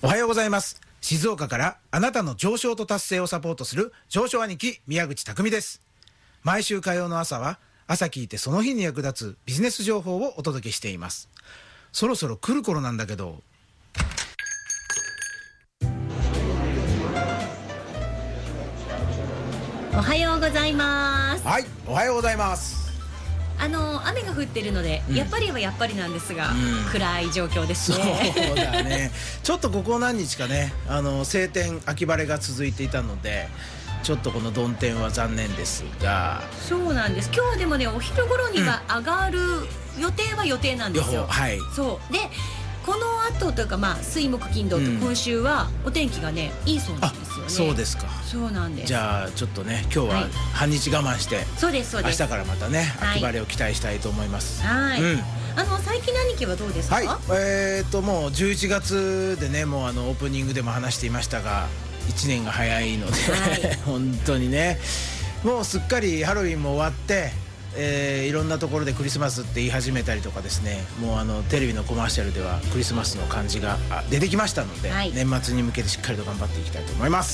おはようございます。静岡からあなたの上昇と達成をサポートする上昇兄貴宮口匠です。毎週火曜の朝は朝聞いてその日に役立つビジネス情報をお届けしています。そろそろ来る頃なんだけど。 おはようございます。 はい、おはようございます。 雨が降ってるので、やっぱりはやっぱりなんですが、暗い状況ですね。 ね。 そうだね。ちょっとここ何日かね、晴天秋晴れが続いていたので、ちょっとこの曇天は残念ですが。 そうなんです。今日はでもね、お昼頃には上がる予定は予定なんですよ。 はい。 そうで、この後というか、水木金土と今週はお天気がね、いいそうなんですよね。 そうですか。 そうなんです。 じゃあちょっとね、今日は半日我慢して、 そうですそうです。 明日からまたね、秋晴れを期待したいと思います。 はい。最近兄貴はどうですか？ はい。もう11月でね、もうオープニングでも話していましたが、1年が早いので、本当にね、もうすっかりハロウィンも終わって。いろんなところでクリスマスって言い始めたりとかですね、もうテレビのコマーシャルではクリスマスの感じが出てきましたので、年末に向けてしっかりと頑張っていきたいと思います。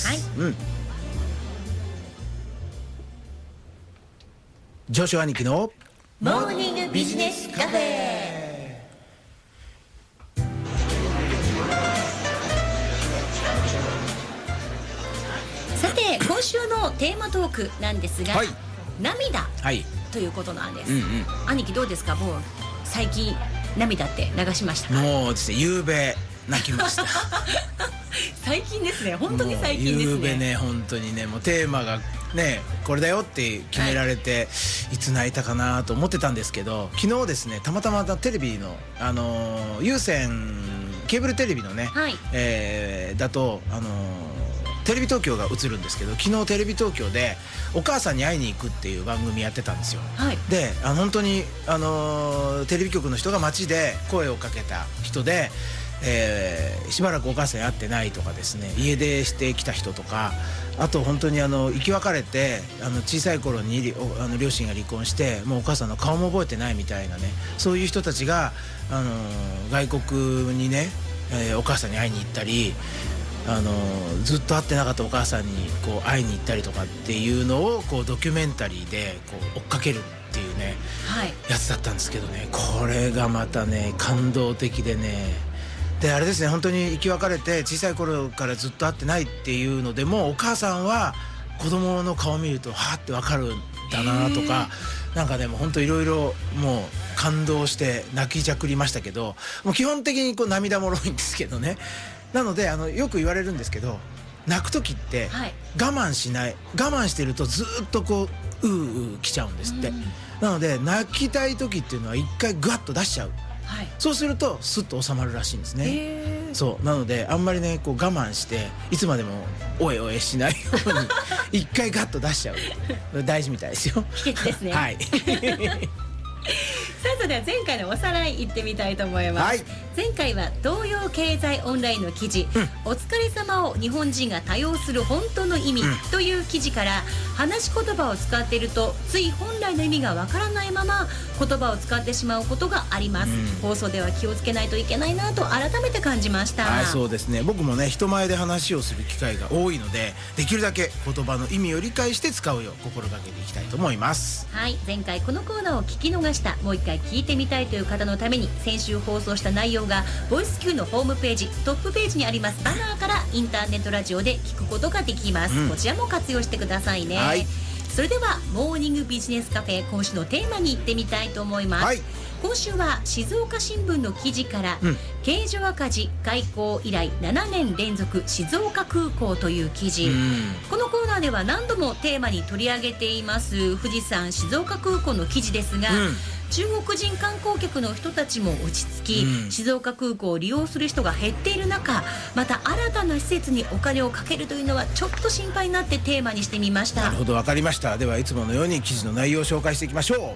上昇兄貴のモーニングビジネスカフェ。さて、今週のテーマトークなんですが、涙ということなんです。兄貴どうですか？もう最近涙って流しましたか？ もうですね、夕べ泣きました。 最近ですね、本当に最近ですね。 夕べね、本当にね、もうテーマがね、これだよって決められて、いつ泣いたかなと思ってたんですけど、昨日ですね、たまたまテレビの有線ケーブルテレビのね、だとテレビ東京が映るんですけど、昨日テレビ東京でお母さんに会いに行くっていう番組やってたんですよ。で、本当にテレビ局の人が街で声をかけた人で、しばらくお母さんに会ってないとかですね、家出してきた人とか、あと本当に生き別れて小さい頃に両親が離婚して、もうお母さんの顔も覚えてないみたいなね、そういう人たちが外国にね、お母さんに会いに行ったり、ずっと会ってなかったお母さんにこう会いに行ったりとかっていうのをこうドキュメンタリーでこう追っかけるっていうね、やつだったんですけどね、これがまたね感動的でね、であれですね、本当に生き別れて小さい頃からずっと会ってないっていうのでも、お母さんは子供の顔見るとはーって分かるんだなとか、なんかでも本当いろいろもう感動して泣きじゃくりましたけど、もう基本的にこう涙もろいんですけどね。なのでよく言われるんですけど、泣く時って我慢しない、我慢してるとずっとこううきちゃうんですって。なので泣きたい時っていうのは一回グワッと出しちゃう、そうするとスッと収まるらしいんですね。そうなのであんまりねこう我慢していつまでもおえおえしないように一回ガッと出しちゃう大事みたいですよ。 秘訣ですね。 はいさあ、それでは前回のおさらいいってみたいと思います。前回は東洋経済オンラインの記事、お疲れ様を日本人が多用する本当の意味という記事から、話し言葉を使っているとつい本来の意味がわからないまま言葉を使ってしまうことがあります。放送では気をつけないといけないなと改めて感じました。 そうですね、僕もね人前で話をする機会が多いので、できるだけ言葉の意味を理解して使うよう心がけていきたいと思います。 はい、前回このコーナーを聞き逃した、もう一回聞いてみたいという方のために、先週放送した内容がボイス Q のホームページトップページにありますバナーからインターネットラジオで聞くことができます。こちらも活用してくださいね。それではモーニングビジネスカフェ、今週のテーマに行ってみたいと思います。今週は静岡新聞の記事から、京女赤字開港以来7年連続静岡空港という記事、このコーナーでは何度もテーマに取り上げています富士山静岡空港の記事ですが、中国人観光客の人たちも落ち着き、静岡空港を利用する人が減っている中、また新たな施設にお金をかけるというのはちょっと心配になってテーマにしてみました。 なるほど、わかりました。ではいつものように記事の内容を紹介していきましょう。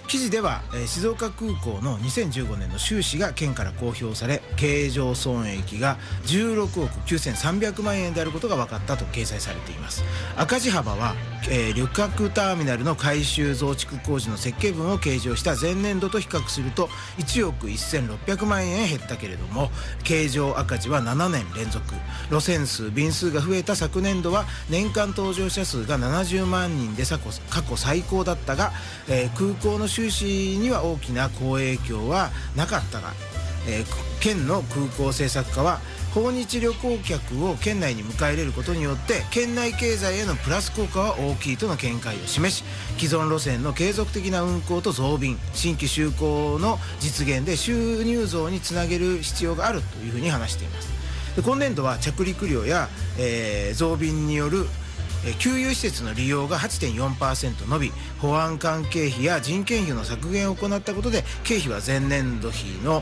記事では、静岡空港の2015年の収支が県から公表され、経常損益が16億9300万円であることが分かったと掲載されています。赤字幅は、旅客ターミナルの改修増築工事の設計分を計上した前年度と比較すると1億1600万円減ったけれども、経常赤字は7年連続。路線数便数が増えた昨年度は年間搭乗者数が70万人で過去最高だったが、空港の収支には大きな好影響はなかったが、県の空港政策課は訪日旅行客を県内に迎え入れることによって県内経済へのプラス効果は大きいとの見解を示し、既存路線の継続的な運行と増便、新規就航の実現で収入増につなげる必要があるというふうに話しています。で、今年度は着陸料や、増便による給油施設の利用が 8.4% 伸び、保安関係費や人件費の削減を行ったことで経費は前年度比の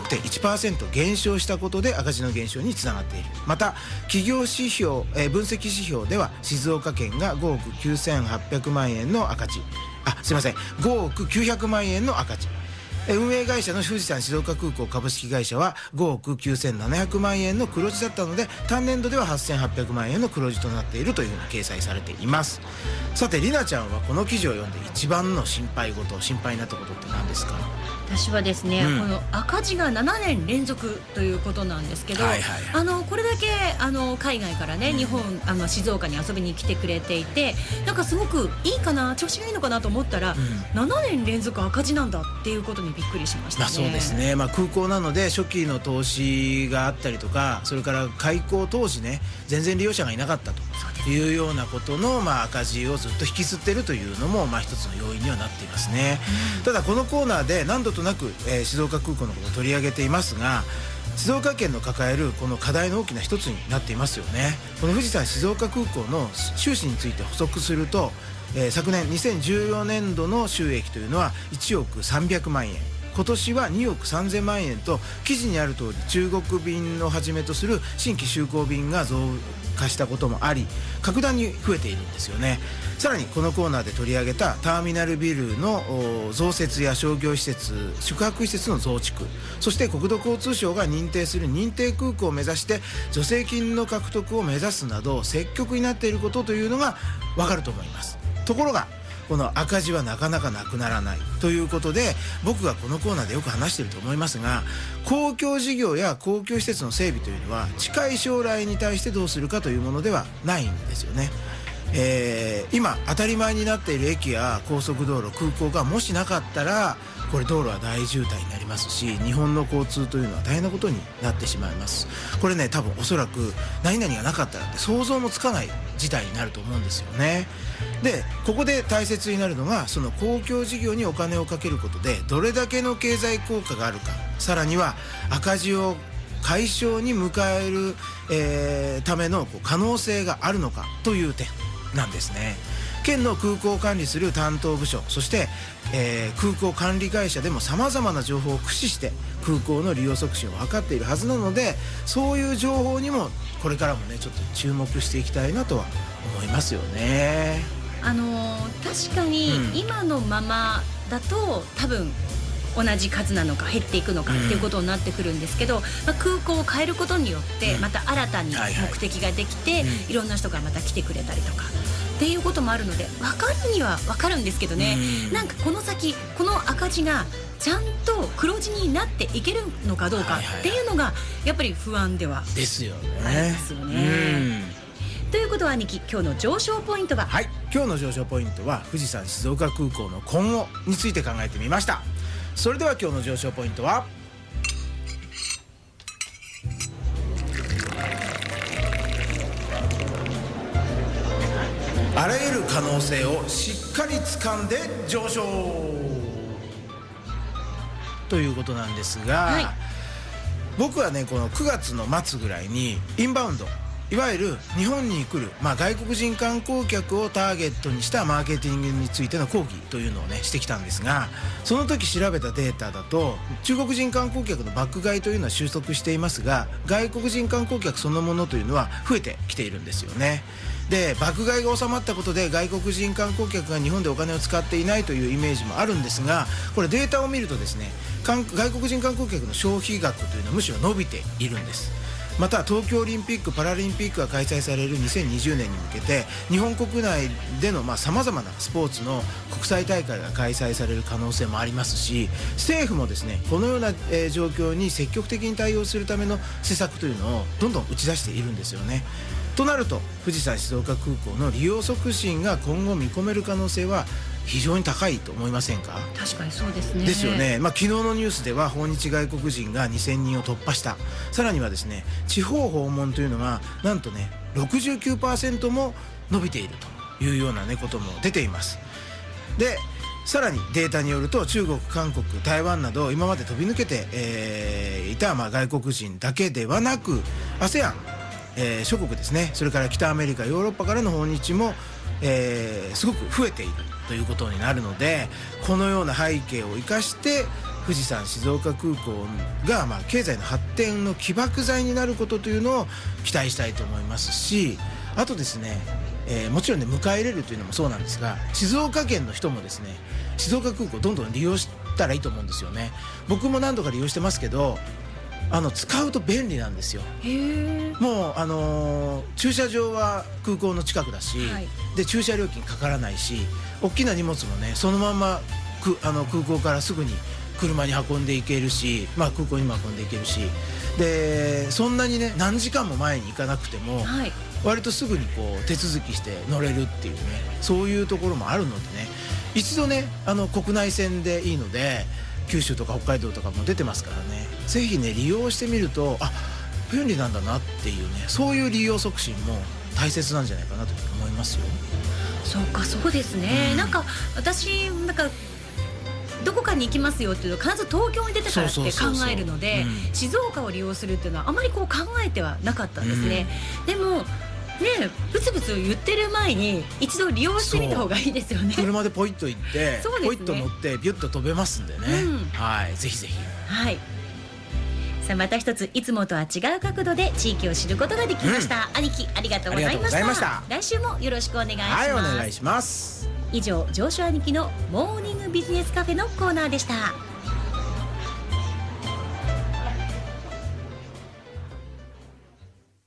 6.1% 減少したことで赤字の減少につながっている。また企業指標、分析指標では静岡県が5億9800万円の赤字、5億900万円の赤字、運営会社の富士山静岡空港株式会社は5億9700万円の黒字だったので、単年度では8800万円の黒字となっているというふうに掲載されています。さて、りなちゃんはこの記事を読んで一番の心配になったことって何ですか？ 私はですね、この赤字が7年連続ということなんですけど、これだけ海外からね、日本静岡に遊びに来てくれていて、なんかすごくいいかな、調子がいいのかなと思ったら、7年連続赤字なんだっていうことにびっくりしましたね。 そうですね、空港なので初期の投資があったりとか、それから開港当時ね、全然利用者がいなかったというようなことの、赤字をずっと引きずってるというのも、一つの要因にはなっていますね。ただこのコーナーで何度となく、静岡空港のことを取り上げていますが、静岡県の抱えるこの課題の大きな一つになっていますよね。この富士山静岡空港の収支について補足すると、昨年2014年度の収益というのは1億300万円、今年は2億3000万円と、記事にある通り中国便をはじめとする新規就航便が増加したこともあり、格段に増えているんですよね。さらにこのコーナーで取り上げたターミナルビルの増設や商業施設、宿泊施設の増築、そして国土交通省が認定する認定空港を目指して助成金の獲得を目指すなど積極になっていることというのがわかると思います。ところがこの赤字はなかなかなくならないということで、僕がこのコーナーでよく話していると思いますが、公共事業や公共施設の整備というのは近い将来に対してどうするかというものではないんですよね。今当たり前になっている駅や高速道路、空港がもしなかったら、これ道路は大渋滞になりますし、日本の交通というのは大変なことになってしまいます。これね、多分おそらく何々がなかったらって想像もつかない事態になると思うんですよね。で、ここで大切になるのが、その公共事業にお金をかけることでどれだけの経済効果があるか、さらには赤字を解消に迎える、ための可能性があるのかという点なんですね。県の空港を管理する担当部署、そして、空港管理会社でもさまざまな情報を駆使して空港の利用促進を図っているはずなので、そういう情報にもこれからもね、ちょっと注目していきたいなとは思いますよね。 確かに今のままだと多分同じ数なのか減っていくのかっていうことになってくるんですけど、空港を変えることによってまた新たに目的ができて、いろんな人がまた来てくれたりとかっていうこともあるので、分かるには分かるんですけどね、なんかこの先この赤字がちゃんと黒字になっていけるのかどうかっていうのがやっぱり不安ではですよね。 ありますよね。ということは兄貴、今日の上昇ポイントは？ 今日の上昇ポイントは富士山静岡空港の今後について考えてみました。それでは今日の上昇ポイントは、あらゆる可能性をしっかり掴んで上昇ということなんですが、僕はね、この9月の末ぐらいにインバウンド、 いわゆる日本に来る、外国人観光客をターゲットにしたマーケティングについての講義というのをねしてきたんですが、その時調べたデータだと中国人観光客の爆買いというのは収束していますが、外国人観光客そのものというのは増えてきているんですよね。で爆買いが収まったことで外国人観光客が日本でお金を使っていないというイメージもあるんですが、これデータを見るとですね、外国人観光客の消費額というのはむしろ伸びているんです。また東京オリンピック・パラリンピックが開催される2020年に向けて日本国内でのさまざまなスポーツの国際大会が開催される可能性もありますし、政府もですねこのような状況に積極的に対応するための施策というのをどんどん打ち出しているんですよね。となると富士山静岡空港の利用促進が今後見込める可能性は非常に高いと思いませんか？ 確かにそうですね。 ですよね。昨日のニュースでは訪日外国人が2000人を突破した。さらにはですね地方訪問というのがなんとね 69% も伸びているというようなねことも出ています。でさらにデータによると中国、韓国、台湾など今まで飛び抜けて、いた外国人だけではなく ASEAN、諸国ですね、それから北アメリカ、ヨーロッパからの訪日も、すごく増えているということになるので、このような背景を生かして富士山静岡空港が経済の発展の起爆剤になることというのを期待したいと思いますし、あとですね、もちろんね迎え入れるというのもそうなんですが、静岡県の人もですね静岡空港どんどん利用したらいいと思うんですよね。僕も何度か利用してますけど使うと便利なんですよ。もう駐車場は空港の近くだし、で駐車料金かからないし、大きな荷物もねそのまま空港からすぐに車に運んでいけるし、空港にも運んでいけるし、でそんなにね何時間も前に行かなくても、割とすぐにこう手続きして乗れるっていうね、そういうところもあるのでね、一度ね国内線でいいので九州とか北海道とかも出てますからね、ぜひね利用してみると便利なんだなっていうね、そういう利用促進も大切なんじゃないかなと思いますよ。 そうか、そうですね、私どこかに行きますよっていうのを必ず東京に出てからって考えるので、静岡を利用するっていうのはあまり考えてはなかったんですね。でもね、ブツブツ言ってる前に一度利用してみた方がいいですよね。 車でポイッと行って、ポイッと乗ってビュッと飛べますんでね、ぜひぜひ。 さあまた一ついつもとは違う角度で地域を知ることができました。兄貴ありがとうございました。来週もよろしくお願いします。 お願いします。 以上、上昇兄貴のモーニングビジネスカフェのコーナーでした。